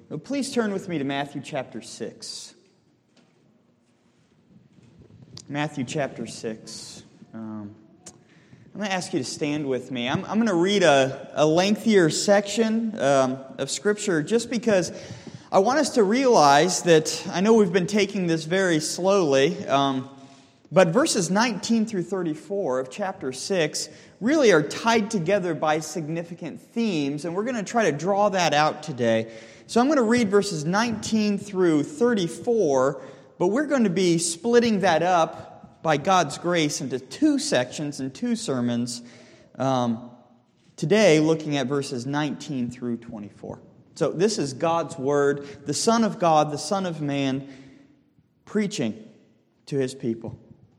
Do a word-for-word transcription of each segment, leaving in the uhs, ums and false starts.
Well, please turn with me to Matthew chapter six. Matthew chapter six. Um, I'm going to ask you to stand with me. I'm, I'm going to read a, a lengthier section um, of Scripture just because I want us to realize that I know we've been taking this very slowly, um, but verses nineteen through thirty-four of chapter six really are tied together by significant themes, and we're going to try to draw that out today. So I'm going to read verses nineteen through thirty-four, but we're going to be splitting that up by God's grace into two sections and two sermons um, today, looking at verses nineteen through twenty-four. So this is God's Word, the Son of God, the Son of Man, preaching to His people.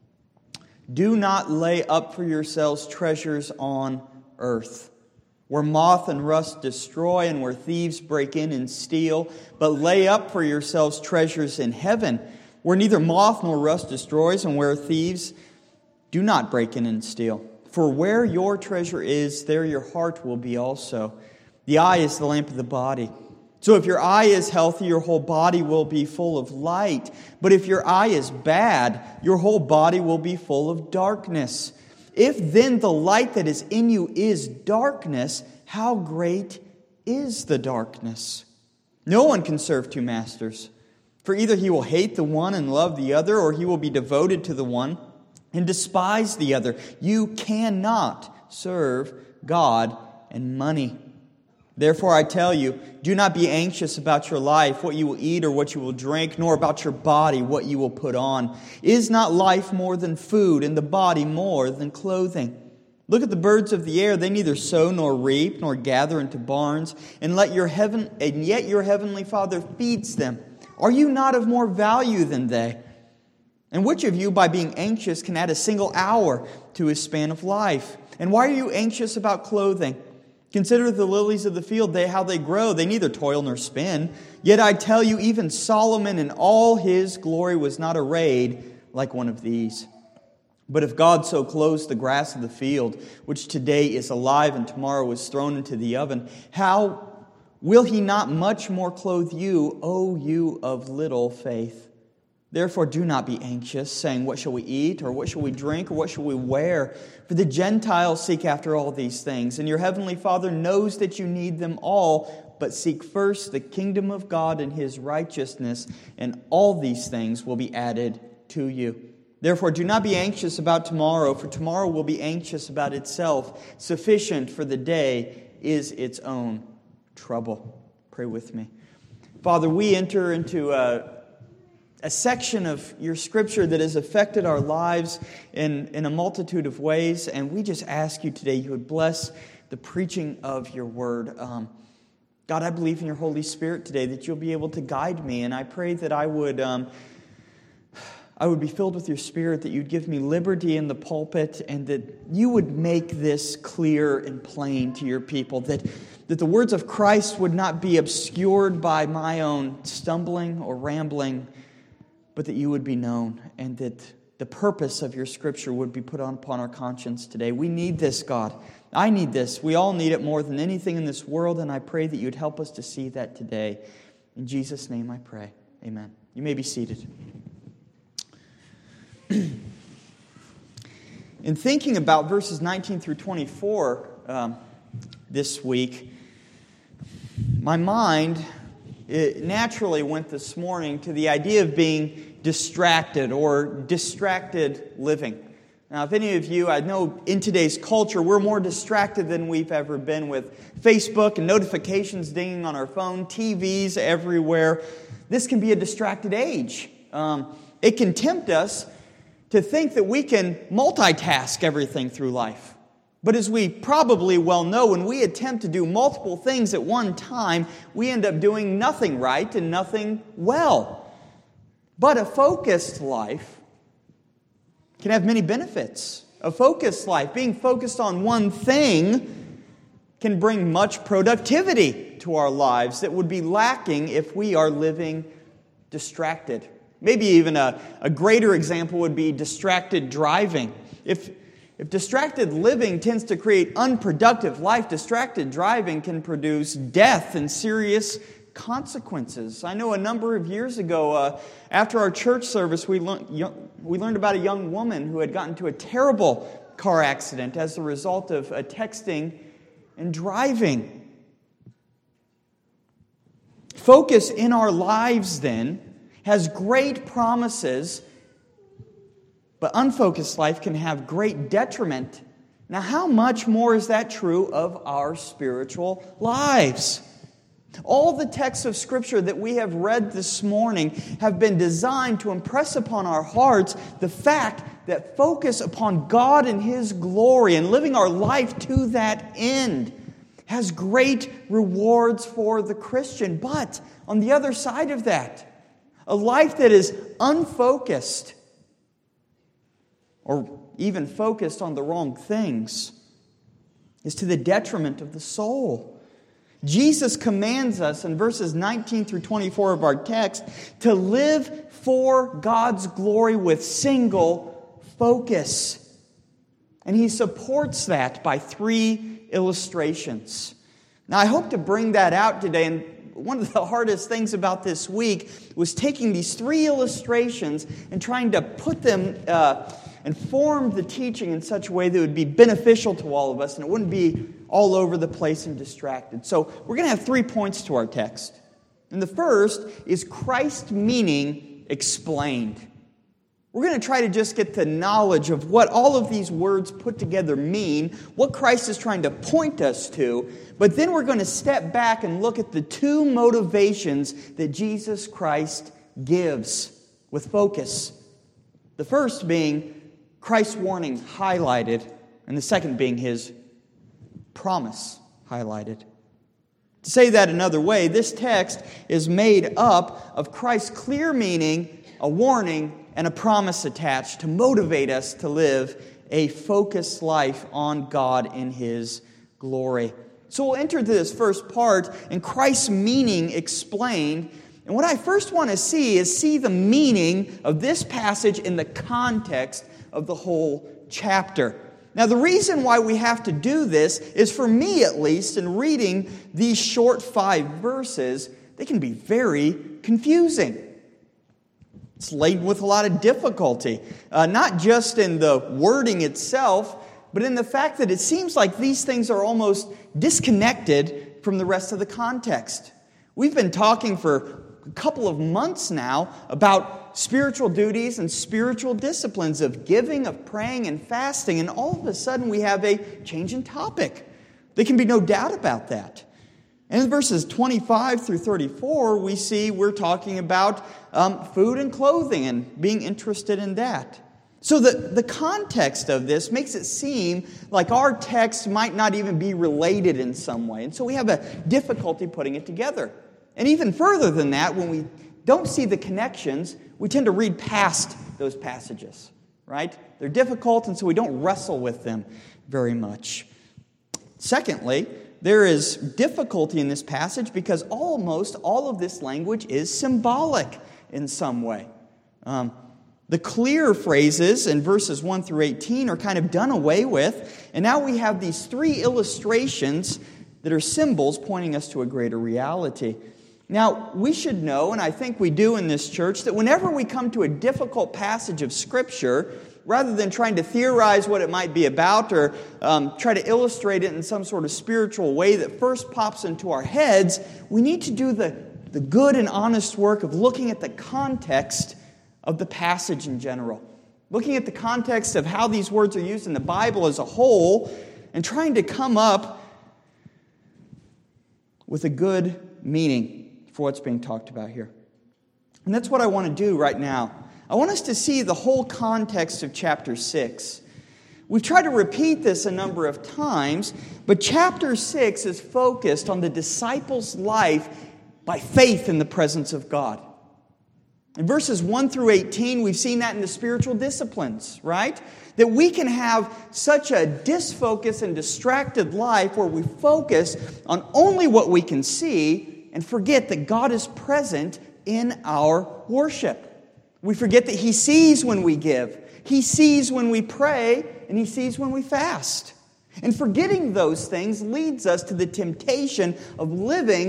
Do not lay up for yourselves treasures on earth, where moth and rust destroy and where thieves break in and steal, but lay up for yourselves treasures in heaven, where neither moth nor rust destroys and where thieves do not break in and steal. For where your treasure is, there your heart will be also. The eye is the lamp of the body. So if your eye is healthy, your whole body will be full of light. But if your eye is bad, your whole body will be full of darkness. If then the light that is in you is darkness, how great is the darkness? No one can serve two masters. For either he will hate the one and love the other, or he will be devoted to the one and despise the other. You cannot serve God and money. Therefore I tell you, do not be anxious about your life, what you will eat or what you will drink, nor about your body, what you will put on. Is not life more than food, and the body more than clothing? Look at the birds of the air; they neither sow nor reap nor gather into barns, and let your heaven and yet your heavenly Father feeds them. Are you not of more value than they? And which of you, by being anxious, can add a single hour to his span of life? And why are you anxious about clothing? Consider the lilies of the field, they how they grow. They neither toil nor spin. Yet I tell you, even Solomon in all his glory was not arrayed like one of these. But if God so clothes the grass of the field, which today is alive and tomorrow is thrown into the oven, how will He not much more clothe you, O you of little faith? Therefore do not be anxious, saying, what shall we eat, or what shall we drink, or what shall we wear? For the Gentiles seek after all these things, and your heavenly Father knows that you need them all. But seek first the kingdom of God and His righteousness, and all these things will be added to you. Therefore do not be anxious about tomorrow, for tomorrow will be anxious about itself. Sufficient for the day is its own trouble. Pray with me. Father, we enter into a A section of your Scripture that has affected our lives in, in a multitude of ways. And we just ask you today you would bless the preaching of your word. Um, God, I believe in your Holy Spirit today that you'll be able to guide me. And I pray that I would, um, I would be filled with your Spirit, that you'd give me liberty in the pulpit, and that you would make this clear and plain to your people. That, that the words of Christ would not be obscured by my own stumbling or rambling, but that you would be known, and that the purpose of your Scripture would be put on upon our conscience today. We need this, God. I need this. We all need it more than anything in this world, and I pray that you'd help us to see that today. In Jesus' name I pray. Amen. You may be seated. In thinking about verses nineteen through twenty-four um, this week, my mind it naturally went this morning to the idea of being distracted or distracted living. Now, if any of you, I know in today's culture, we're more distracted than we've ever been with Facebook and notifications dinging on our phone, T Vs everywhere. This can be a distracted age. Um, it can tempt us to think that we can multitask everything through life. But as we probably well know, when we attempt to do multiple things at one time, we end up doing nothing right and nothing well. But a focused life can have many benefits. A focused life, being focused on one thing, can bring much productivity to our lives that would be lacking if we are living distracted. Maybe even a, a greater example would be distracted driving. If If distracted living tends to create unproductive life, distracted driving can produce death and serious consequences. I know a number of years ago, uh, after our church service, we, le- young, we learned about a young woman who had gotten into a terrible car accident as a result of uh, texting and driving. Focus in our lives, then, has great promises, but unfocused life can have great detriment. Now, how much more is that true of our spiritual lives? All the texts of Scripture that we have read this morning have been designed to impress upon our hearts the fact that focus upon God and His glory and living our life to that end has great rewards for the Christian. But on the other side of that, a life that is unfocused or even focused on the wrong things is to the detriment of the soul. Jesus commands us in verses nineteen through twenty-four of our text to live for God's glory with single focus. And He supports that by three illustrations. Now, I hope to bring that out today. And one of the hardest things about this week was taking these three illustrations and trying to put them uh, and form the teaching in such a way that would be beneficial to all of us and it wouldn't be all over the place and distracted. So we're going to have three points to our text. And the first is Christ's meaning explained. We're going to try to just get the knowledge of what all of these words put together mean, what Christ is trying to point us to, but then we're going to step back and look at the two motivations that Jesus Christ gives with focus. The first being Christ's warning highlighted, and the second being His promise highlighted. To say that another way, this text is made up of Christ's clear meaning, a warning, and a promise attached to motivate us to live a focused life on God in His glory. So we'll enter this first part, and Christ's meaning explained. And what I first want to see is see the meaning of this passage in the context of the whole chapter. Now, the reason why we have to do this is, for me at least, in reading these short five verses, they can be very confusing. It's laden with a lot of difficulty, uh, not just in the wording itself, but in the fact that it seems like these things are almost disconnected from the rest of the context. We've been talking for a couple of months now about spiritual duties and spiritual disciplines of giving, of praying, and fasting, and all of a sudden we have a change in topic. There can be no doubt about that. And in verses twenty-five through thirty-four, we see we're talking about um, food and clothing and being interested in that. So the, the context of this makes it seem like our text might not even be related in some way. And so we have a difficulty putting it together. And even further than that, when we don't see the connections, we tend to read past those passages, right? They're difficult, and so we don't wrestle with them very much. Secondly, there is difficulty in this passage because almost all of this language is symbolic in some way. Um, the clear phrases in verses one through eighteen are kind of done away with, and now we have these three illustrations that are symbols pointing us to a greater reality. Now, we should know, and I think we do in this church, that whenever we come to a difficult passage of Scripture, rather than trying to theorize what it might be about or um, try to illustrate it in some sort of spiritual way that first pops into our heads, we need to do the, the good and honest work of looking at the context of the passage in general. Looking at the context of how these words are used in the Bible as a whole and trying to come up with a good meaning for what's being talked about here. And that's what I want to do right now. I want us to see the whole context of chapter six. We've tried to repeat this a number of times, but chapter six is focused on the disciples' life by faith in the presence of God. In verses one through eighteen, we've seen that in the spiritual disciplines, right? That we can have such a disfocused and distracted life where we focus on only what we can see and forget that God is present in our worship. We forget that He sees when we give, He sees when we pray, and He sees when we fast. And forgetting those things leads us to the temptation of living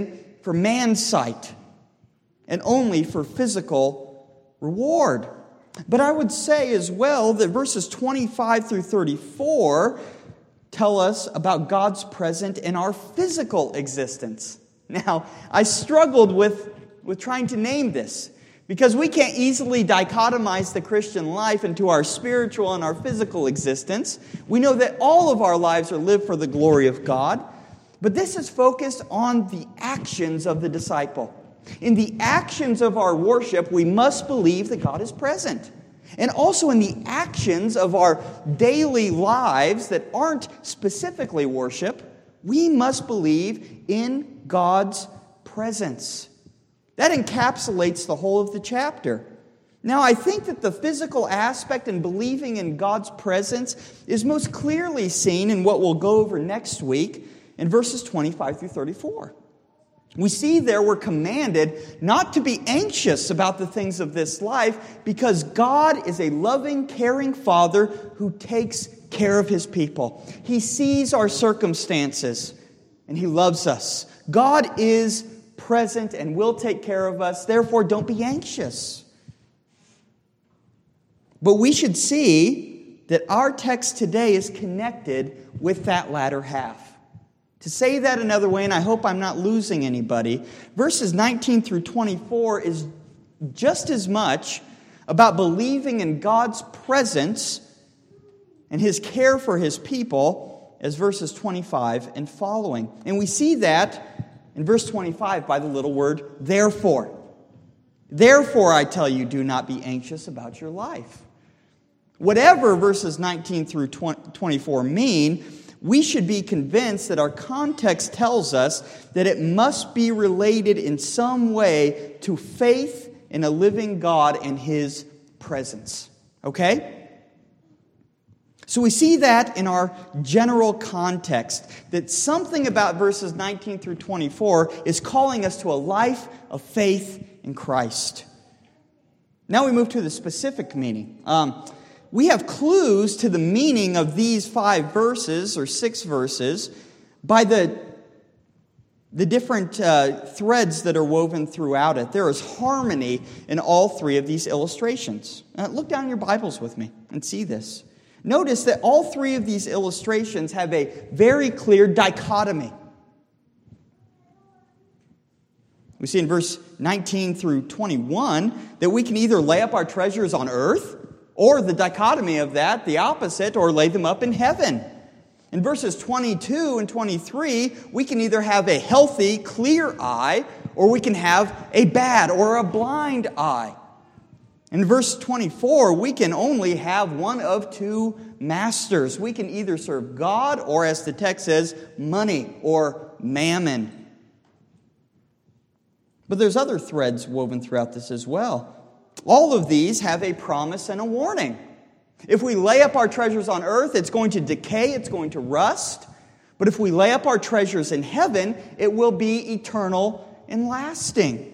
for man's sight and only for physical reward. But I would say as well that verses twenty-five through thirty-four tell us about God's presence in our physical existence. Now, I struggled with, with trying to name this because we can't easily dichotomize the Christian life into our spiritual and our physical existence. We know that all of our lives are lived for the glory of God, but this is focused on the actions of the disciple. In the actions of our worship, we must believe that God is present. And also in the actions of our daily lives that aren't specifically worship, we must believe in God's presence. That encapsulates the whole of the chapter. Now, I think that the physical aspect in believing in God's presence is most clearly seen in what we'll go over next week in verses twenty-five through thirty-four. We see there we're commanded not to be anxious about the things of this life because God is a loving, caring Father who takes care of His people. He sees our circumstances and He loves us. God is present and will take care of us. Therefore, don't be anxious. But we should see that our text today is connected with that latter half. To say that another way, and I hope I'm not losing anybody, verses nineteen through twenty-four is just as much about believing in God's presence and His care for His people as verses twenty-five and following. And we see that in verse twenty-five by the little word, therefore. Therefore, I tell you, do not be anxious about your life. Whatever verses nineteen through twenty-four mean, we should be convinced that our context tells us that it must be related in some way to faith in a living God and His presence. Okay? So we see that in our general context, that something about verses nineteen through twenty-four is calling us to a life of faith in Christ. Now we move to the specific meaning. Um, We have clues to the meaning of these five verses, or six verses, by the, the different uh, threads that are woven throughout it. There is harmony in all three of these illustrations. Uh, look down in your Bibles with me and see this. Notice that all three of these illustrations have a very clear dichotomy. We see in verse nineteen through twenty-one that we can either lay up our treasures on earth, or the dichotomy of that, the opposite, or lay them up in heaven. In verses twenty-two and twenty-three, we can either have a healthy, clear eye, or we can have a bad or a blind eye. In verse twenty-four, we can only have one of two masters. We can either serve God, or as the text says, money or mammon. But there's other threads woven throughout this as well. All of these have a promise and a warning. If we lay up our treasures on earth, it's going to decay, it's going to rust. But if we lay up our treasures in heaven, it will be eternal and lasting.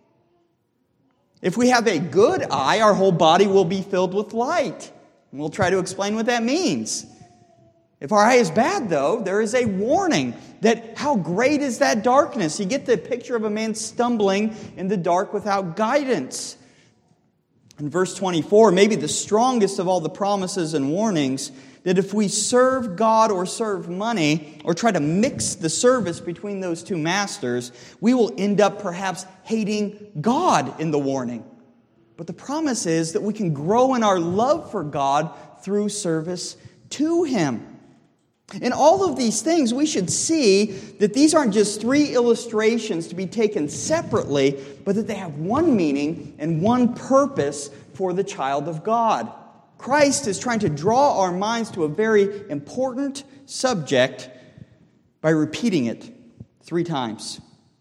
If we have a good eye, our whole body will be filled with light. And we'll try to explain what that means. If our eye is bad, though, there is a warning that how great is that darkness? You get the picture of a man stumbling in the dark without guidance. In verse twenty-four, maybe the strongest of all the promises and warnings, that if we serve God or serve money, or try to mix the service between those two masters, we will end up perhaps hating God in the warning. But the promise is that we can grow in our love for God through service to Him. In all of these things, we should see that these aren't just three illustrations to be taken separately, but that they have one meaning and one purpose for the child of God. Christ is trying to draw our minds to a very important subject by repeating it three times.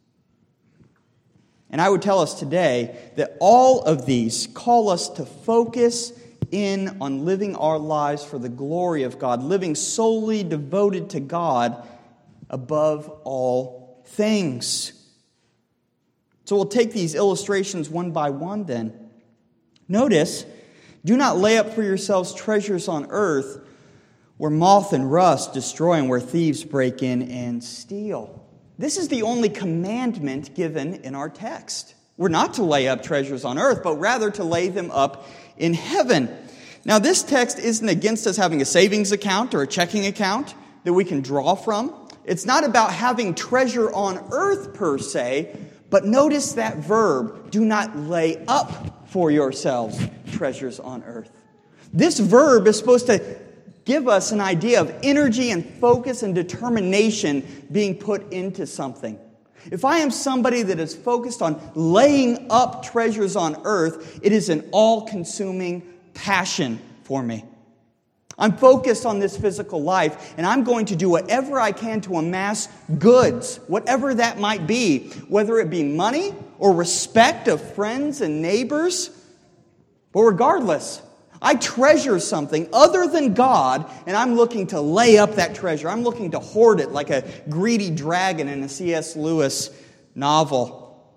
And I would tell us today that all of these call us to focus in on living our lives for the glory of God, living solely devoted to God above all things. So we'll take these illustrations one by one then. Notice, do not lay up for yourselves treasures on earth where moth and rust destroy and where thieves break in and steal. this is the only commandment given in our text. We're not to lay up treasures on earth, but rather to lay them up in heaven. Now, this text isn't against us having a savings account or a checking account that we can draw from. It's not about having treasure on earth per se, but notice that verb, do not lay up for yourselves treasures on earth. This verb is supposed to give us an idea of energy and focus and determination being put into something. If I am somebody that is focused on laying up treasures on earth, it is an all-consuming passion for me. I'm focused on this physical life, and I'm going to do whatever I can to amass goods, whatever that might be, whether it be money or respect of friends and neighbors. But regardless, I treasure something other than God, and I'm looking to lay up that treasure. I'm looking to hoard it like a greedy dragon in a C S Lewis novel.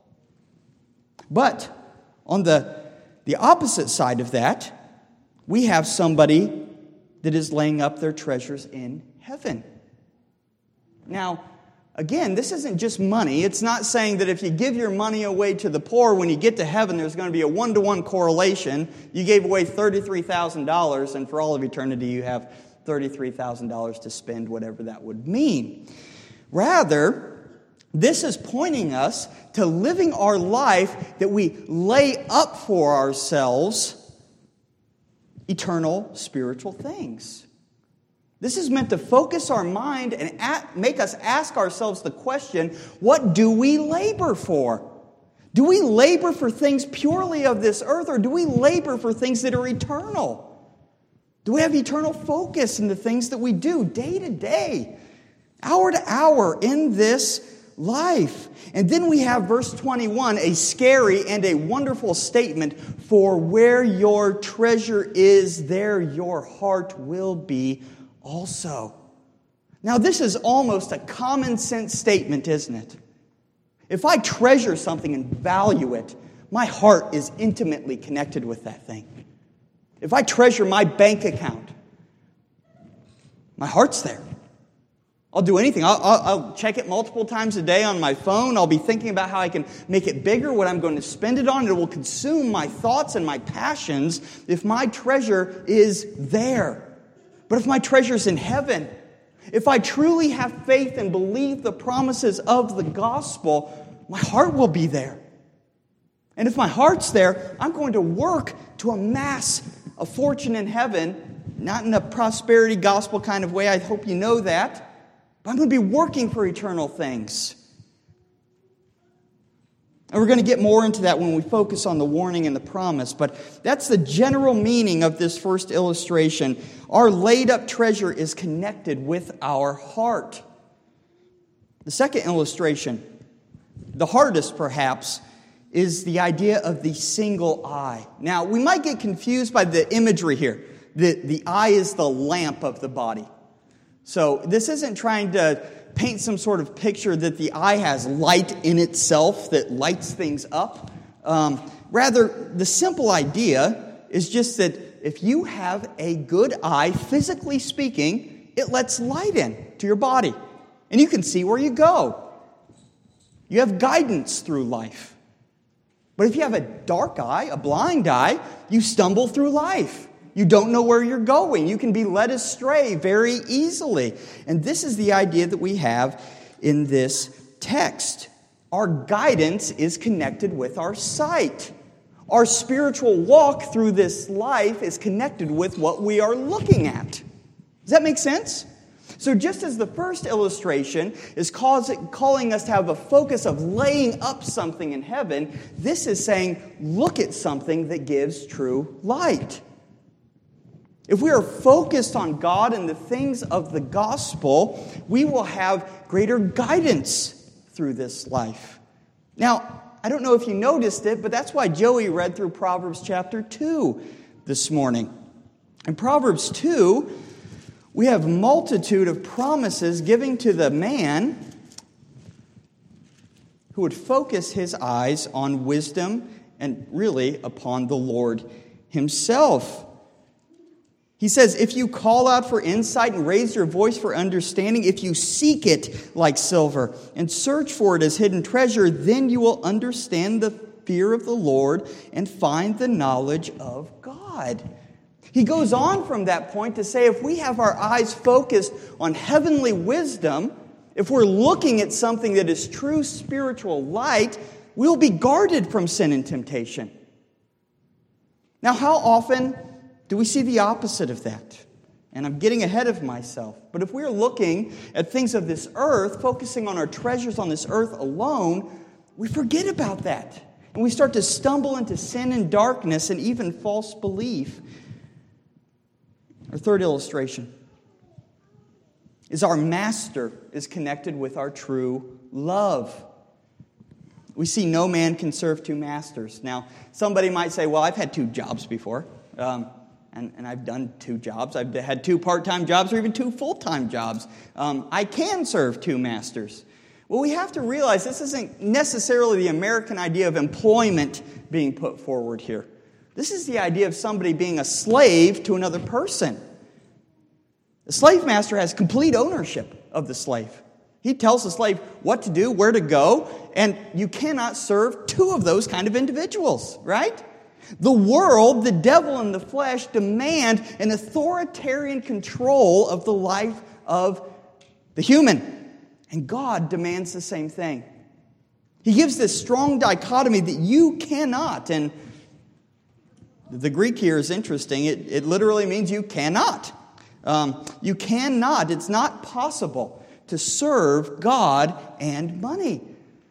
But on the, the opposite side of that, we have somebody that is laying up their treasures in heaven. Now, again, this isn't just money. It's not saying that if you give your money away to the poor, when you get to heaven, there's going to be a one-to-one correlation. You gave away thirty-three thousand dollars, and for all of eternity, you have thirty-three thousand dollars to spend, whatever that would mean. Rather, this is pointing us to living our life that we lay up for ourselves eternal spiritual things. This is meant to focus our mind and at, make us ask ourselves the question, what do we labor for? Do we labor for things purely of this earth, or do we labor for things that are eternal? Do we have eternal focus in the things that we do day to day, hour to hour in this life? And then we have verse twenty-one, a scary and a wonderful statement, for where your treasure is, there your heart will be also. Now, this is almost a common sense statement, isn't it? If I treasure something and value it, my heart is intimately connected with that thing. If I treasure my bank account, my heart's there. I'll do anything. I'll, I'll, I'll check it multiple times a day on my phone. I'll be thinking about how I can make it bigger, what I'm going to spend it on. It will consume my thoughts and my passions if my treasure is there. But if my treasure is in heaven, if I truly have faith and believe the promises of the gospel, my heart will be there. And if my heart's there, I'm going to work to amass a fortune in heaven, not in a prosperity gospel kind of way. I hope you know that. But I'm going to be working for eternal things. And we're going to get more into that when we focus on the warning and the promise. But that's the general meaning of this first illustration. Our laid up treasure is connected with our heart. The second illustration, the hardest perhaps, is the idea of the single eye. Now, we might get confused by the imagery here. The, the eye is the lamp of the body. So this isn't trying to paint some sort of picture that the eye has light in itself that lights things up. Um, rather, the simple idea is just that if you have a good eye, physically speaking, it lets light in to your body. And you can see where you go. You have guidance through life. But if you have a dark eye, a blind eye, you stumble through life. You don't know where you're going. You can be led astray very easily. And this is the idea that we have in this text. Our guidance is connected with our sight. Our spiritual walk through this life is connected with what we are looking at. Does that make sense? So just as the first illustration is calling us to have a focus of laying up something in heaven, this is saying, look at something that gives true light. If we are focused on God and the things of the gospel, we will have greater guidance through this life. Now, I don't know if you noticed it, but that's why Joey read through Proverbs chapter two this morning. In Proverbs two, we have a multitude of promises giving to the man who would focus his eyes on wisdom and really upon the Lord himself. He says, if you call out for insight and raise your voice for understanding, if you seek it like silver and search for it as hidden treasure, then you will understand the fear of the Lord and find the knowledge of God. He goes on from that point to say, if we have our eyes focused on heavenly wisdom, if we're looking at something that is true spiritual light, we'll be guarded from sin and temptation. Now, how often do we see the opposite of that? And I'm getting ahead of myself. But if we're looking at things of this earth, focusing on our treasures on this earth alone, we forget about that. And we start to stumble into sin and darkness and even false belief. Our third illustration is our master is connected with our true love. We see no man can serve two masters. Now, somebody might say, well, I've had two jobs before. Um, and, and I've done two jobs. I've had two part-time jobs or even two full-time jobs. Um, I can serve two masters. Well, we have to realize this isn't necessarily the American idea of employment being put forward here. This is the idea of somebody being a slave to another person. The slave master has complete ownership of the slave. He tells the slave what to do, where to go, and you cannot serve two of those kind of individuals, right? The world, the devil, and the flesh demand an authoritarian control of the life of the human. And God demands the same thing. He gives this strong dichotomy that you cannot, and the Greek here is interesting. It, it literally means you cannot. Um, you cannot, it's not possible to serve God and money.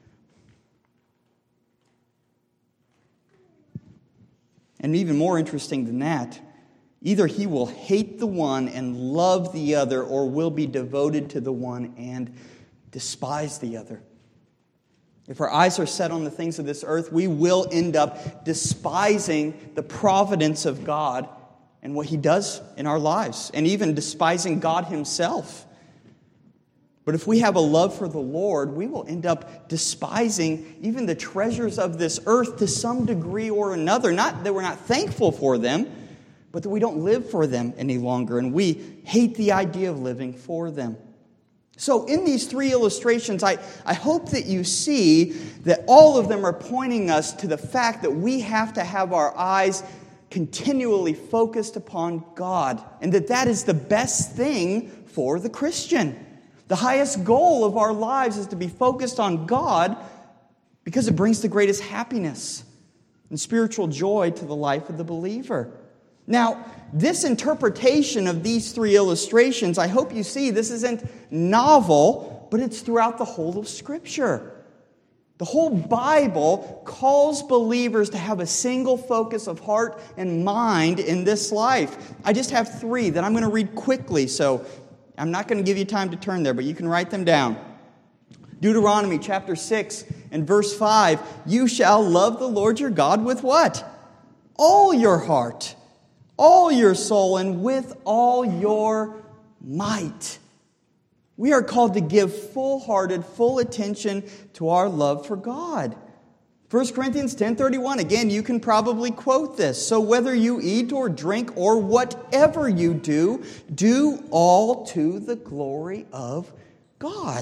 And even more interesting than that, either he will hate the one and love the other, or will be devoted to the one and despise the other. If our eyes are set on the things of this earth, we will end up despising the providence of God and what He does in our lives, and even despising God Himself. But if we have a love for the Lord, we will end up despising even the treasures of this earth to some degree or another. Not that we're not thankful for them, but that we don't live for them any longer, and we hate the idea of living for them. So in these three illustrations, I, I hope that you see that all of them are pointing us to the fact that we have to have our eyes continually focused upon God, and that that is the best thing for the Christian. The highest goal of our lives is to be focused on God because it brings the greatest happiness and spiritual joy to the life of the believer. Now, this interpretation of these three illustrations, I hope you see, this isn't novel, but it's throughout the whole of Scripture. The whole Bible calls believers to have a single focus of heart and mind in this life. I just have three that I'm going to read quickly, so I'm not going to give you time to turn there, but you can write them down. Deuteronomy chapter six and verse five, you shall love the Lord your God with what? All your heart, all your soul, and with all your might. We are called to give full-hearted, full attention to our love for God. First Corinthians ten thirty-one, again, you can probably quote this. So whether you eat or drink or whatever you do, do all to the glory of God.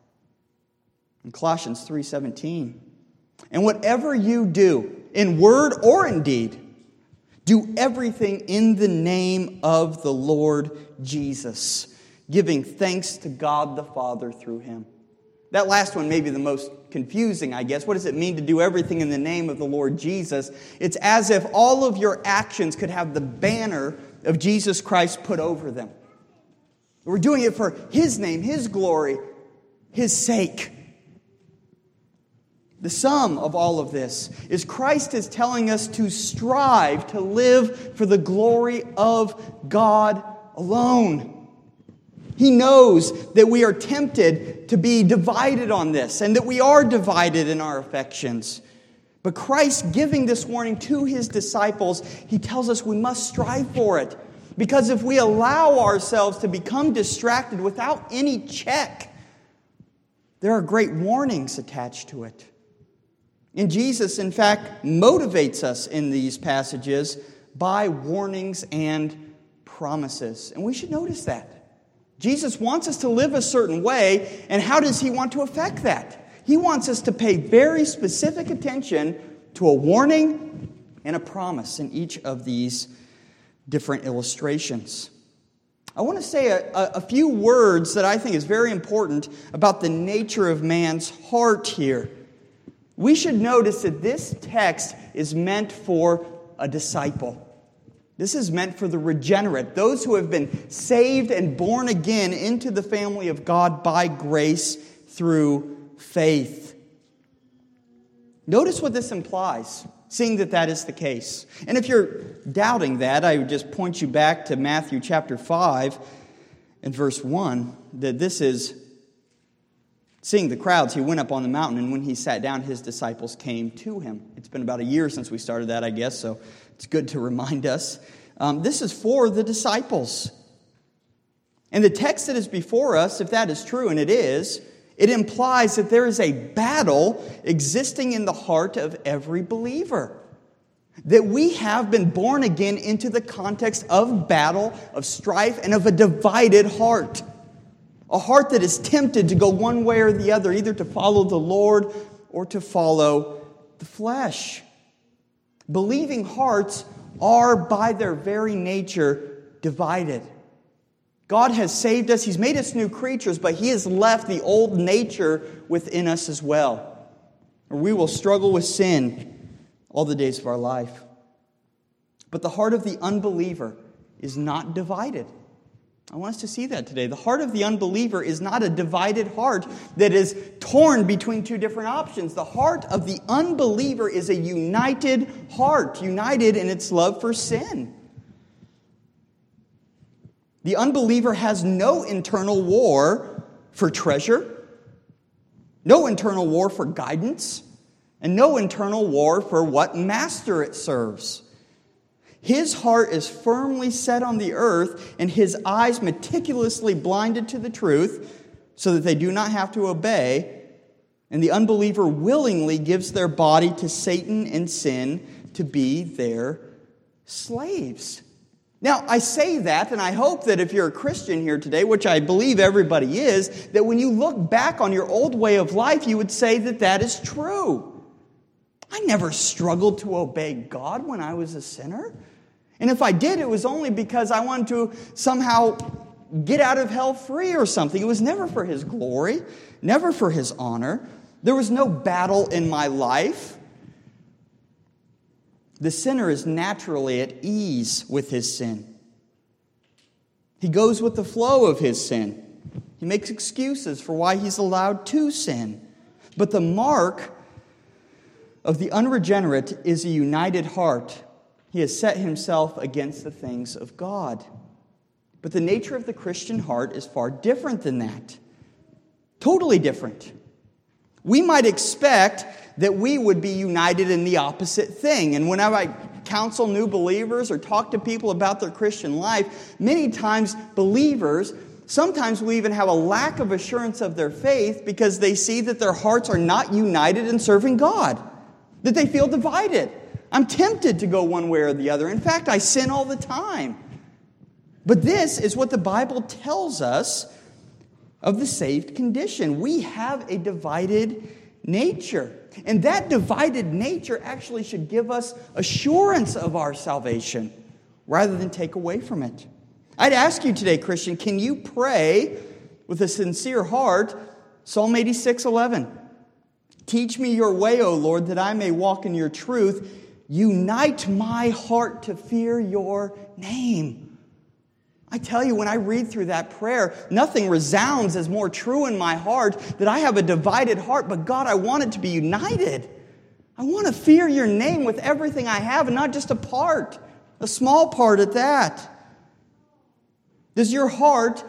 In Colossians three seventeen, and whatever you do, in word or in deed, do everything in the name of the Lord Jesus, giving thanks to God the Father through Him. That last one may be the most confusing, I guess. What does it mean to do everything in the name of the Lord Jesus? It's as if all of your actions could have the banner of Jesus Christ put over them. We're doing it for His name, His glory, His sake. The sum of all of this is Christ is telling us to strive to live for the glory of God alone. He knows that we are tempted to be divided on this, and that we are divided in our affections. But Christ, giving this warning to His disciples, He tells us we must strive for it. Because if we allow ourselves to become distracted without any check, there are great warnings attached to it. And Jesus, in fact, motivates us in these passages by warnings and promises. And we should notice that. Jesus wants us to live a certain way, and how does he want to affect that? He wants us to pay very specific attention to a warning and a promise in each of these different illustrations. I want to say a, a few words that I think is very important about the nature of man's heart here. We should notice that this text is meant for a disciple. This is meant for the regenerate, those who have been saved and born again into the family of God by grace through faith. Notice what this implies, seeing that that is the case. And if you're doubting that, I would just point you back to Matthew chapter five and verse one, that this is, seeing the crowds, he went up on the mountain, and when he sat down, his disciples came to him. It's been about a year since we started that, I guess, so it's good to remind us. Um, this is for the disciples. And the text that is before us, if that is true, and it is, it implies that there is a battle existing in the heart of every believer. That we have been born again into the context of battle, of strife, and of a divided heart. A heart that is tempted to go one way or the other, either to follow the Lord or to follow the flesh. Believing hearts are, by their very nature, divided. God has saved us. He's made us new creatures, but He has left the old nature within us as well. Or we will struggle with sin all the days of our life. But the heart of the unbeliever is not divided. I want us to see that today. The heart of the unbeliever is not a divided heart that is torn between two different options. The heart of the unbeliever is a united heart, united in its love for sin. The unbeliever has no internal war for treasure, no internal war for guidance, and no internal war for what master it serves. His heart is firmly set on the earth, and his eyes meticulously blinded to the truth, so that they do not have to obey. And the unbeliever willingly gives their body to Satan and sin to be their slaves. Now, I say that, and I hope that if you're a Christian here today, which I believe everybody is, that when you look back on your old way of life, you would say that that is true. I never struggled to obey God when I was a sinner. And if I did, it was only because I wanted to somehow get out of hell free or something. It was never for His glory, never for His honor. There was no battle in my life. The sinner is naturally at ease with his sin. He goes with the flow of his sin. He makes excuses for why he's allowed to sin. But the mark of the unregenerate is a united heart. He has set himself against the things of God. But the nature of the Christian heart is far different than that. Totally different. We might expect that we would be united in the opposite thing. And whenever I counsel new believers or talk to people about their Christian life, many times believers, sometimes we even have a lack of assurance of their faith because they see that their hearts are not united in serving God. That they feel divided. I'm tempted to go one way or the other. In fact, I sin all the time. But this is what the Bible tells us of the saved condition. We have a divided nature. And that divided nature actually should give us assurance of our salvation rather than take away from it. I'd ask you today, Christian, can you pray with a sincere heart Psalm eighty-six eleven? Teach me your way, O Lord, that I may walk in your truth. Unite my heart to fear your name. I tell you, when I read through that prayer, nothing resounds as more true in my heart that I have a divided heart, but God, I want it to be united. I want to fear your name with everything I have and not just a part, a small part at that. Does your heart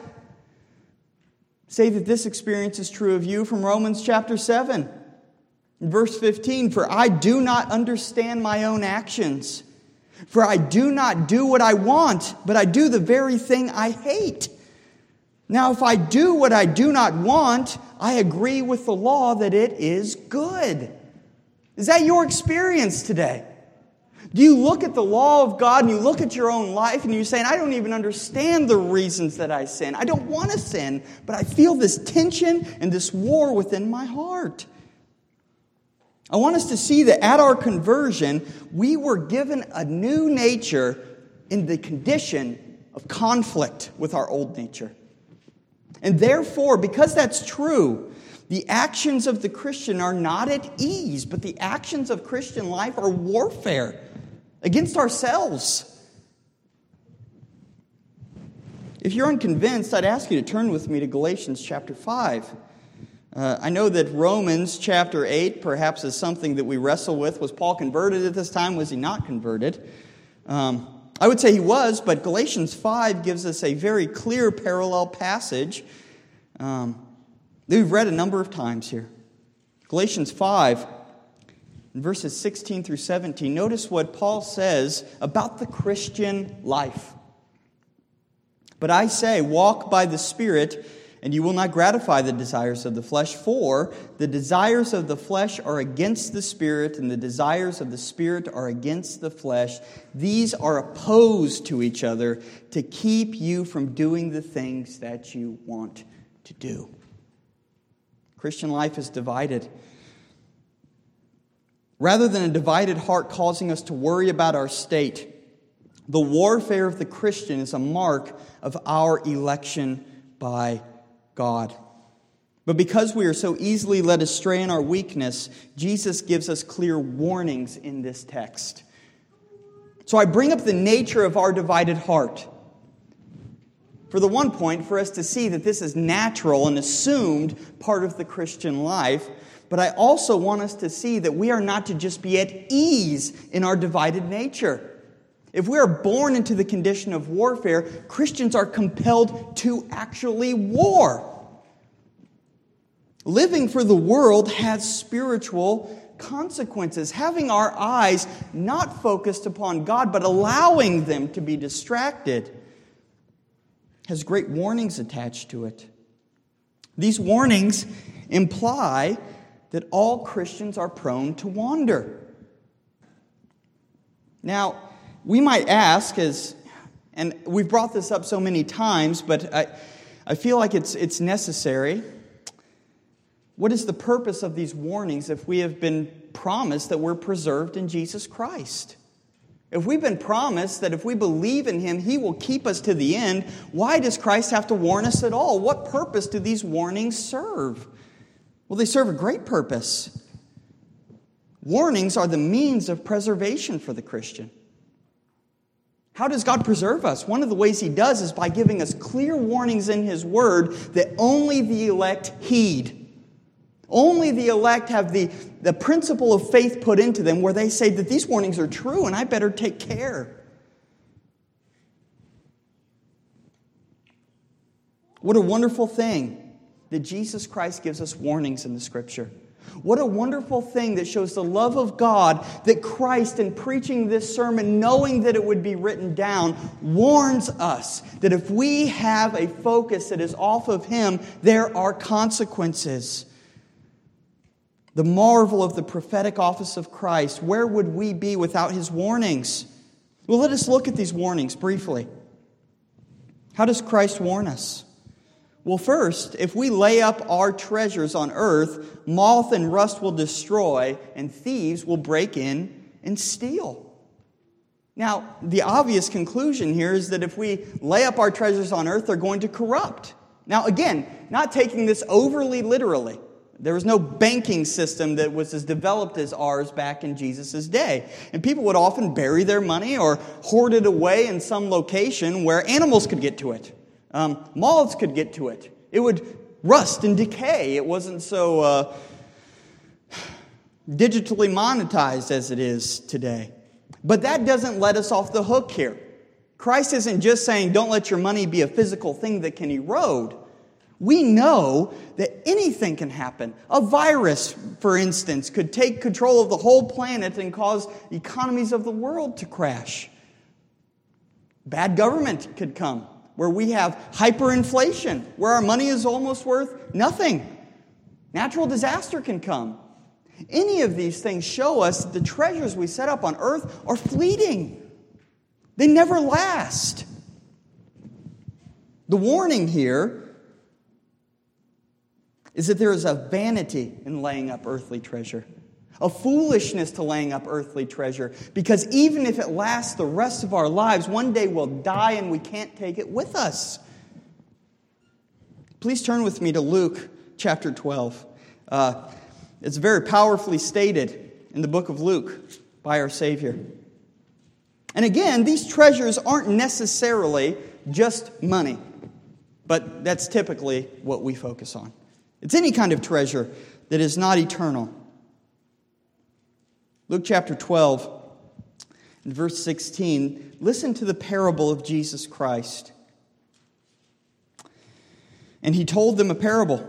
say that this experience is true of you from Romans chapter seven? Verse fifteen, for I do not understand my own actions. For I do not do what I want, but I do the very thing I hate. Now, if I do what I do not want, I agree with the law that it is good. Is that your experience today? Do you look at the law of God and you look at your own life and you're saying, I don't even understand the reasons that I sin. I don't want to sin, but I feel this tension and this war within my heart. I want us to see that at our conversion, we were given a new nature in the condition of conflict with our old nature. And therefore, because that's true, the actions of the Christian are not at ease, but the actions of Christian life are warfare against ourselves. If you're unconvinced, I'd ask you to turn with me to Galatians chapter five. Uh, I know that Romans chapter eight perhaps is something that we wrestle with. Was Paul converted at this time? Was he not converted? Um, I would say he was, but Galatians five gives us a very clear parallel passage um, that we've read a number of times here. Galatians five, in verses sixteen through seventeen, notice what Paul says about the Christian life. But I say, walk by the Spirit, and you will not gratify the desires of the flesh, for the desires of the flesh are against the Spirit, and the desires of the Spirit are against the flesh. These are opposed to each other to keep you from doing the things that you want to do. Christian life is divided. Rather than a divided heart causing us to worry about our state, the warfare of the Christian is a mark of our election by God. But because we are so easily led astray in our weakness, Jesus gives us clear warnings in this text. So I bring up the nature of our divided heart. For the one point, for us to see that this is natural and assumed part of the Christian life. But I also want us to see that we are not to just be at ease in our divided nature. If we are born into the condition of warfare, Christians are compelled to actually war. Living for the world has spiritual consequences. Having our eyes not focused upon God, but allowing them to be distracted, has great warnings attached to it. These warnings imply that all Christians are prone to wander. Now, we might ask, as, and we've brought this up so many times, but I, I feel like it's, it's necessary. What is the purpose of these warnings if we have been promised that we're preserved in Jesus Christ? If we've been promised that if we believe in Him, He will keep us to the end, why does Christ have to warn us at all? What purpose do these warnings serve? Well, they serve a great purpose. Warnings are the means of preservation for the Christian. How does God preserve us? One of the ways He does is by giving us clear warnings in His Word that only the elect heed. Only the elect have the, the principle of faith put into them where they say that these warnings are true and I better take care. What a wonderful thing that Jesus Christ gives us warnings in the Scripture. What a wonderful thing that shows the love of God that Christ, in preaching this sermon, knowing that it would be written down, warns us that if we have a focus that is off of Him, there are consequences. The marvel of the prophetic office of Christ, where would we be without His warnings? Well, let us look at these warnings briefly. How does Christ warn us? Well, first, if we lay up our treasures on earth, moth and rust will destroy, and thieves will break in and steal. Now, the obvious conclusion here is that if we lay up our treasures on earth, they're going to corrupt. Now, again, not taking this overly literally. There was no banking system that was as developed as ours back in Jesus' day. And people would often bury their money or hoard it away in some location where animals could get to it. Um, moths could get to it. It would rust and decay. It wasn't so uh, digitally monetized as it is today. But that doesn't let us off the hook here. Christ isn't just saying, don't let your money be a physical thing that can erode. We know that anything can happen. A virus, for instance, could take control of the whole planet and cause economies of the world to crash. Bad government could come, where we have hyperinflation, where our money is almost worth nothing. Natural disaster can come. Any of these things show us that the treasures we set up on earth are fleeting. They never last. The warning here is that there is a vanity in laying up earthly treasure, a foolishness to laying up earthly treasure, because even if it lasts the rest of our lives, one day we'll die and we can't take it with us. Please turn with me to Luke chapter twelve. Uh, it's very powerfully stated in the book of Luke by our Savior. And again, these treasures aren't necessarily just money, but that's typically what we focus on. It's any kind of treasure that is not eternal. Luke chapter twelve, and verse sixteen, listen to the parable of Jesus Christ. And he told them a parable,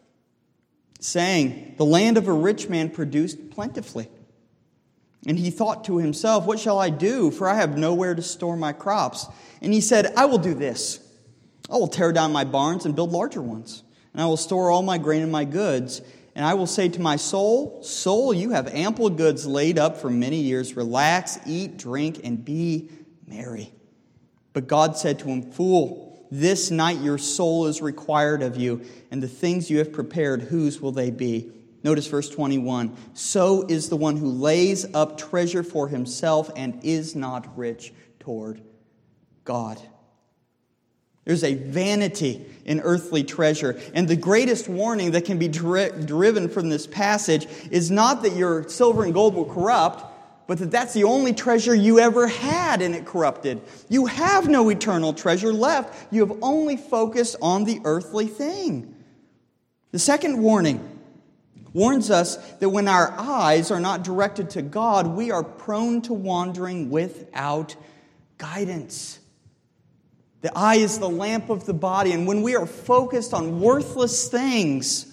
saying, the land of a rich man produced plentifully. And he thought to himself, what shall I do? For I have nowhere to store my crops. And he said, I will do this. I will tear down my barns and build larger ones. And I will store all my grain and my goods. And I will say to my soul, soul, you have ample goods laid up for many years. Relax, eat, drink, and be merry. But God said to him, fool, this night your soul is required of you, and the things you have prepared, whose will they be? Notice verse twenty-one. So is the one who lays up treasure for himself and is not rich toward God. There's a vanity in earthly treasure. And the greatest warning that can be dri- driven from this passage is not that your silver and gold will corrupt, but that that's the only treasure you ever had and it corrupted. You have no eternal treasure left. You have only focused on the earthly thing. The second warning warns us that when our eyes are not directed to God, we are prone to wandering without guidance. The eye is the lamp of the body, and when we are focused on worthless things,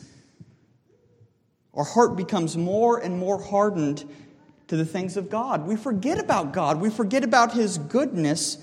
our heart becomes more and more hardened to the things of God. We forget about God. We forget about His goodness,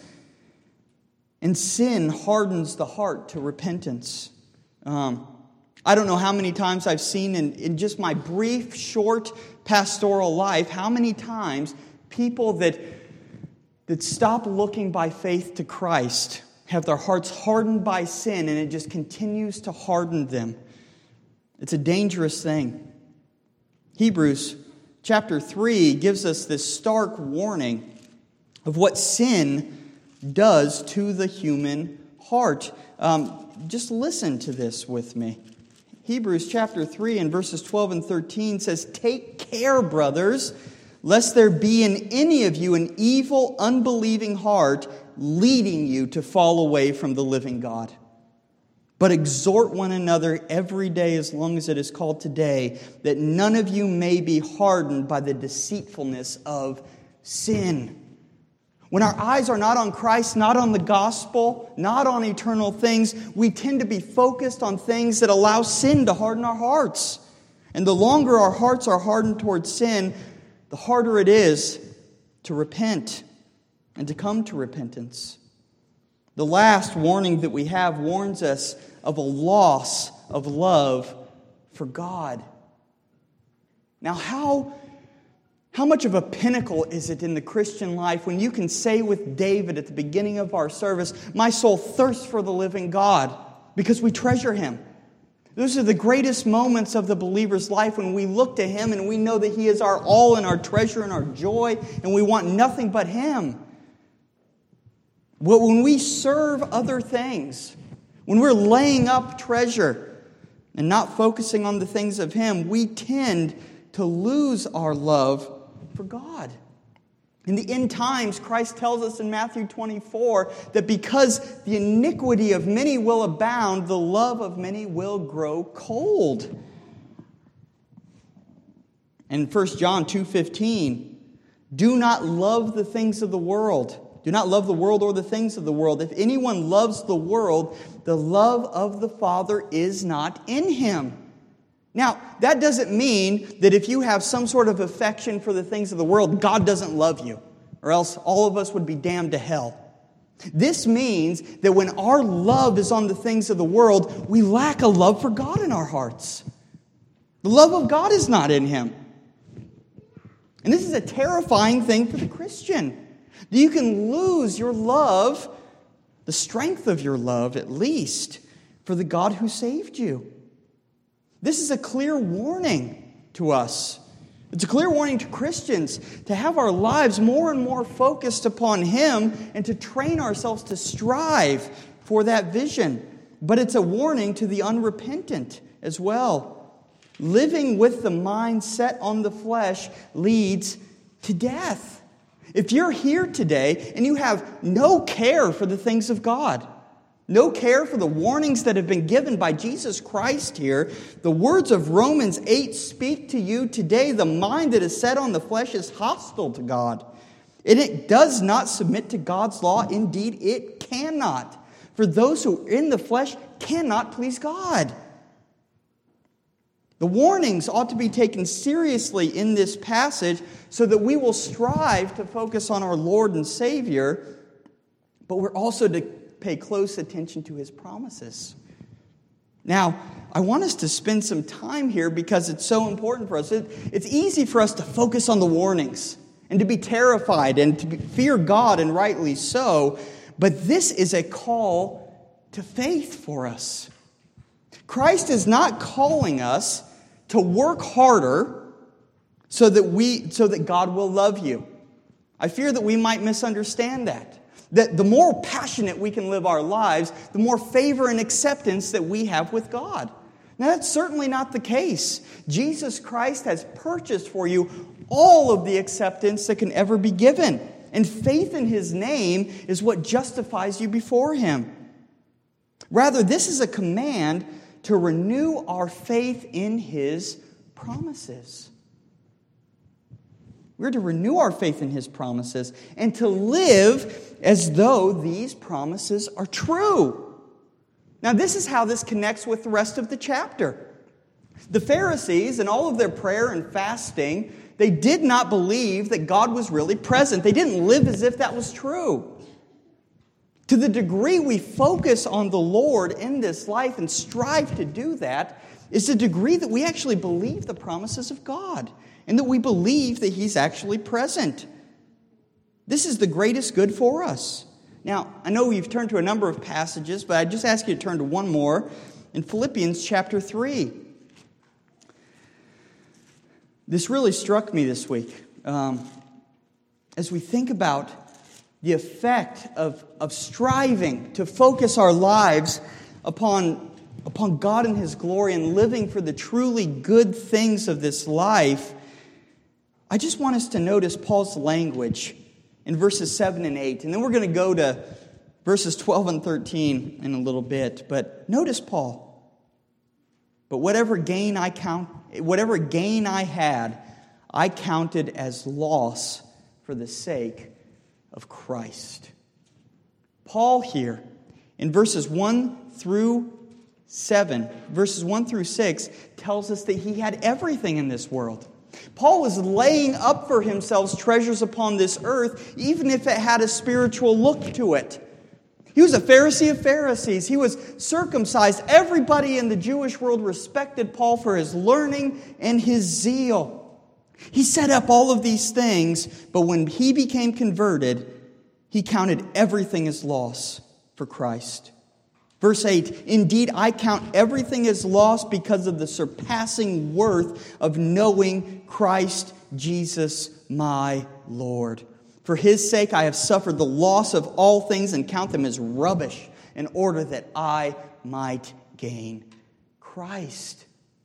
and sin hardens the heart to repentance. Um, I don't know how many times I've seen in, in just my brief, short pastoral life, how many times people that, that stop looking by faith to Christ have their hearts hardened by sin, and it just continues to harden them. It's a dangerous thing. Hebrews chapter three gives us this stark warning of what sin does to the human heart. Um, just listen to this with me. Hebrews chapter three and verses twelve and thirteen says, take care, brothers, lest there be in any of you an evil, unbelieving heart leading you to fall away from the living God. But exhort one another every day as long as it is called today, that none of you may be hardened by the deceitfulness of sin. When our eyes are not on Christ, not on the gospel, not on eternal things, we tend to be focused on things that allow sin to harden our hearts. And the longer our hearts are hardened towards sin, the harder it is to repent and to come to repentance. The last warning that we have warns us of a loss of love for God. Now, how, how much of a pinnacle is it in the Christian life when you can say with David at the beginning of our service, my soul thirsts for the living God, because we treasure Him. Those are the greatest moments of the believer's life when we look to Him and we know that He is our all and our treasure and our joy, and we want nothing but Him. But when we serve other things, when we're laying up treasure and not focusing on the things of Him, we tend to lose our love for God. In the end times, Christ tells us in Matthew twenty-four that because the iniquity of many will abound, the love of many will grow cold. And in First John two fifteen, do not love the things of the world. Do not love the world or the things of the world. If anyone loves the world, the love of the Father is not in him. Now, that doesn't mean that if you have some sort of affection for the things of the world, God doesn't love you, or else all of us would be damned to hell. This means that when our love is on the things of the world, we lack a love for God in our hearts. The love of God is not in Him. And this is a terrifying thing for the Christian. You can lose your love, the strength of your love at least, for the God who saved you. This is a clear warning to us. It's a clear warning to Christians to have our lives more and more focused upon Him and to train ourselves to strive for that vision. But it's a warning to the unrepentant as well. Living with the mind set on the flesh leads to death. If you're here today and you have no care for the things of God, no care for the warnings that have been given by Jesus Christ here, the words of Romans eight speak to you today. The mind that is set on the flesh is hostile to God, and it does not submit to God's law. Indeed, it cannot. For those who are in the flesh cannot please God. The warnings ought to be taken seriously in this passage so that we will strive to focus on our Lord and Savior, but we're also to pay close attention to His promises. Now, I want us to spend some time here because it's so important for us. It, it's easy for us to focus on the warnings and to be terrified and to be, fear God, and rightly so, but this is a call to faith for us. Christ is not calling us to work harder so that we so that God will love you. I fear that we might misunderstand that. That the more passionate we can live our lives, the more favor and acceptance that we have with God. Now, that's certainly not the case. Jesus Christ has purchased for you all of the acceptance that can ever be given. And faith in His name is what justifies you before Him. Rather, this is a command to renew our faith in His promises. We're to renew our faith in His promises and to live as though these promises are true. Now, this is how this connects with the rest of the chapter. The Pharisees, and all of their prayer and fasting, they did not believe that God was really present. They didn't live as if that was true. To the degree we focus on the Lord in this life and strive to do that is the degree that we actually believe the promises of God and that we believe that He's actually present. This is the greatest good for us. Now, I know you've turned to a number of passages, but I just ask you to turn to one more in Philippians chapter three. This really struck me this week. Um, as we think about the effect of, of striving to focus our lives upon, upon God and His glory and living for the truly good things of this life, I just want us to notice Paul's language in verses seven and eight. And then we're going to go to verses twelve and thirteen in a little bit. But notice Paul. But whatever gain I count, whatever gain I had, I counted as loss for the sake of Christ. Paul here, in verses one through seven, verses one through six, tells us that he had everything in this world. Paul was laying up for himself treasures upon this earth, even if it had a spiritual look to it. He was a Pharisee of Pharisees. He was circumcised. Everybody in the Jewish world respected Paul for his learning and his zeal. He set up all of these things, but when he became converted, he counted everything as loss for Christ. Verse eight, indeed, I count everything as loss because of the surpassing worth of knowing Christ Jesus my Lord. For His sake I have suffered the loss of all things and count them as rubbish in order that I might gain Christ.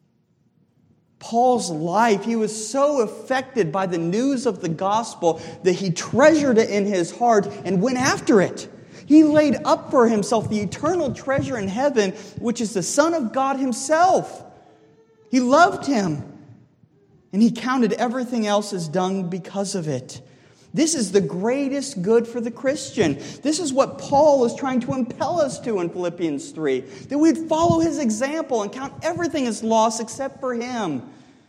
Paul's life, he was so affected by the news of the gospel that he treasured it in his heart and went after it. He laid up for himself the eternal treasure in heaven, which is the Son of God Himself. He loved Him, and he counted everything else as dung because of it. This is the greatest good for the Christian. This is what Paul is trying to impel us to in Philippians three. That we'd follow his example and count everything as loss except for Him.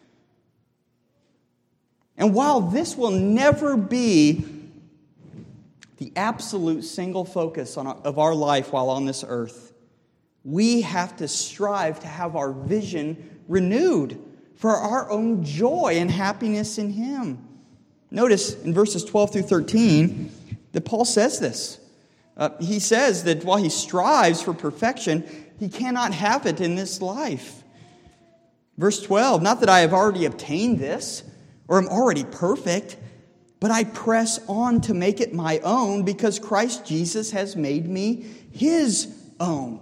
And while this will never be the absolute single focus on, of our life while on this earth, we have to strive to have our vision renewed for our own joy and happiness in Him. Notice in verses twelve through thirteen that Paul says this. Uh, he says that while he strives for perfection, he cannot have it in this life. Verse twelve, not that I have already obtained this or am already perfect, but I press on to make it my own because Christ Jesus has made me his own.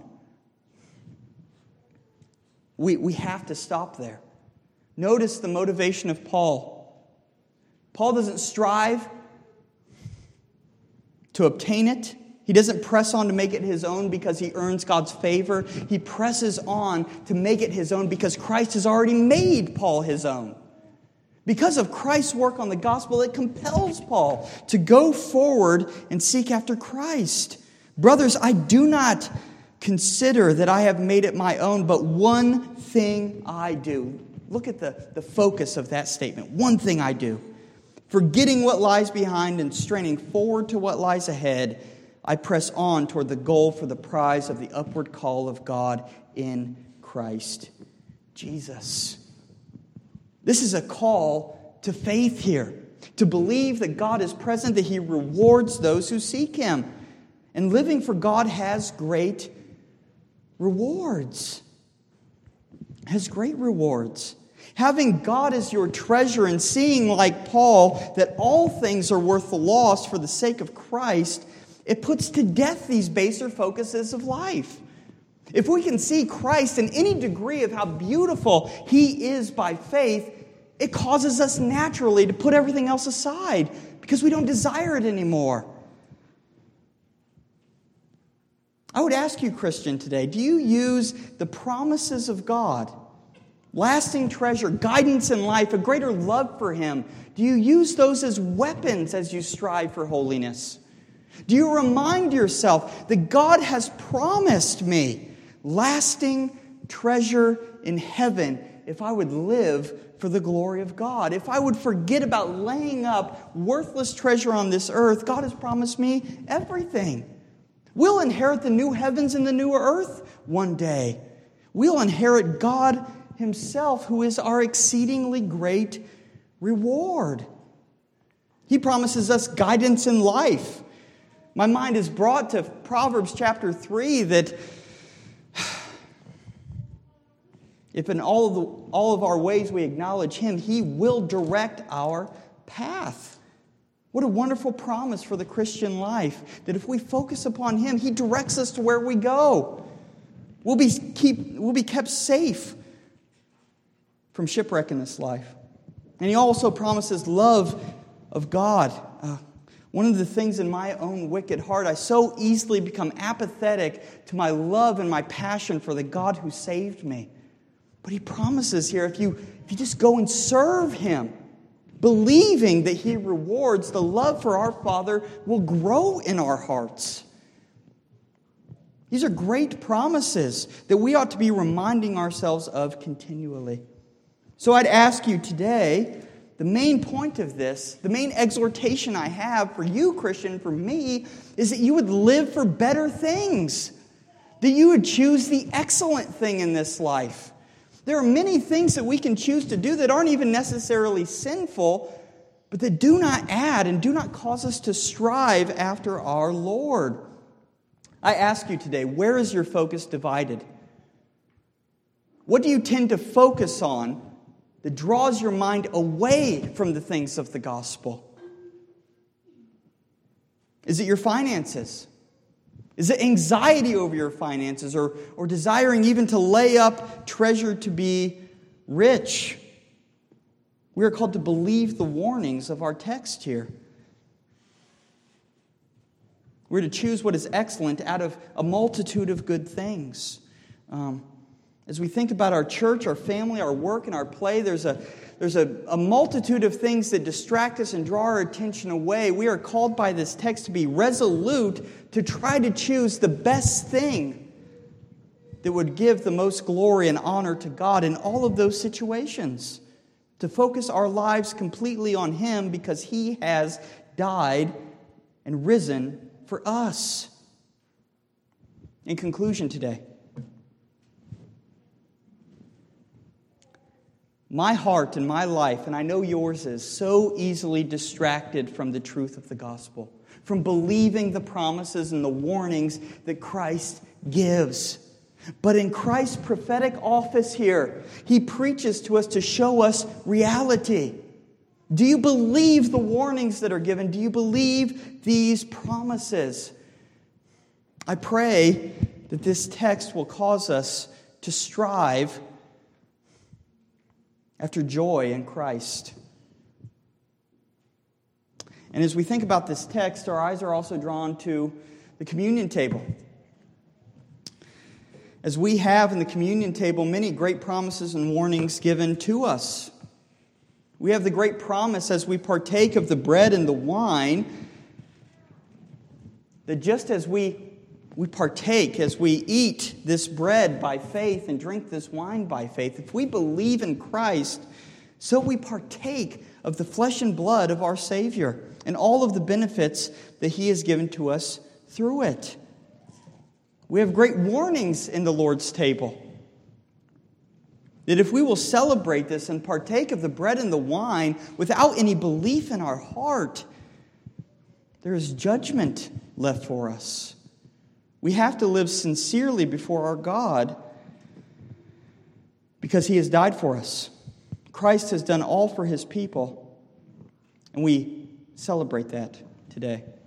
We, we have to stop there. Notice the motivation of Paul. Paul doesn't strive to obtain it. He doesn't press on to make it his own because he earns God's favor. He presses on to make it his own because Christ has already made Paul his own. Because of Christ's work on the gospel, it compels Paul to go forward and seek after Christ. Brothers, I do not consider that I have made it my own, but one thing I do. Look at the, the focus of that statement. One thing I do. Forgetting what lies behind and straining forward to what lies ahead, I press on toward the goal for the prize of the upward call of God in Christ Jesus. This is a call to faith here, to believe that God is present, that He rewards those who seek Him. And living for God has great rewards. Has great rewards. Having God as your treasure and seeing, like Paul, that all things are worth the loss for the sake of Christ, it puts to death these baser focuses of life. If we can see Christ in any degree of how beautiful He is by faith, it causes us naturally to put everything else aside because we don't desire it anymore. I would ask you, Christian, today, do you use the promises of God, lasting treasure, guidance in life, a greater love for Him, do you use those as weapons as you strive for holiness? Do you remind yourself that God has promised me lasting treasure in heaven if I would live for the glory of God? If I would forget about laying up worthless treasure on this earth, God has promised me everything. We'll inherit the new heavens and the new earth one day. We'll inherit God Himself, who is our exceedingly great reward. He promises us guidance in life. My mind is brought to Proverbs chapter three that if in all of, the, all of our ways we acknowledge Him, He will direct our path. What a wonderful promise for the Christian life, that if we focus upon Him, He directs us to where we go. We'll be, keep, we'll be kept safe from shipwreck in this life. And He also promises love of God. Uh, one of the things in my own wicked heart, I so easily become apathetic to my love and my passion for the God who saved me. But He promises here, if you, if you just go and serve Him, believing that He rewards, the love for our Father will grow in our hearts. These are great promises that we ought to be reminding ourselves of continually. So I'd ask you today, the main point of this, the main exhortation I have for you, Christian, for me, is that you would live for better things. That you would choose the excellent thing in this life. There are many things that we can choose to do that aren't even necessarily sinful, but that do not add and do not cause us to strive after our Lord. I ask you today, where is your focus divided? What do you tend to focus on that draws your mind away from the things of the gospel? Is it your finances? Is it anxiety over your finances or, or desiring even to lay up treasure to be rich? We are called to believe the warnings of our text here. We're to choose what is excellent out of a multitude of good things. Um, As we think about our church, our family, our work, and our play, there's a there's a, a multitude of things that distract us and draw our attention away. We are called by this text to be resolute to try to choose the best thing that would give the most glory and honor to God in all of those situations. To focus our lives completely on Him because He has died and risen for us. In conclusion today, My heart and my life, and I know yours is, so easily distracted from the truth of the gospel, from believing the promises and the warnings that Christ gives. But in Christ's prophetic office here, He preaches to us to show us reality. Do you believe the warnings that are given? Do you believe these promises? I pray that this text will cause us to strive after joy in Christ. And as we think about this text, our eyes are also drawn to the communion table. As we have in the communion table many great promises and warnings given to us. We have the great promise as we partake of the bread and the wine that just as we, we partake, as we eat this bread by faith and drink this wine by faith, if we believe in Christ, so we partake of the flesh and blood of our Savior and all of the benefits that He has given to us through it. We have great warnings in the Lord's table. That if we will celebrate this and partake of the bread and the wine without any belief in our heart, there is judgment left for us. We have to live sincerely before our God because He has died for us. Christ has done all for His people, and we celebrate that today.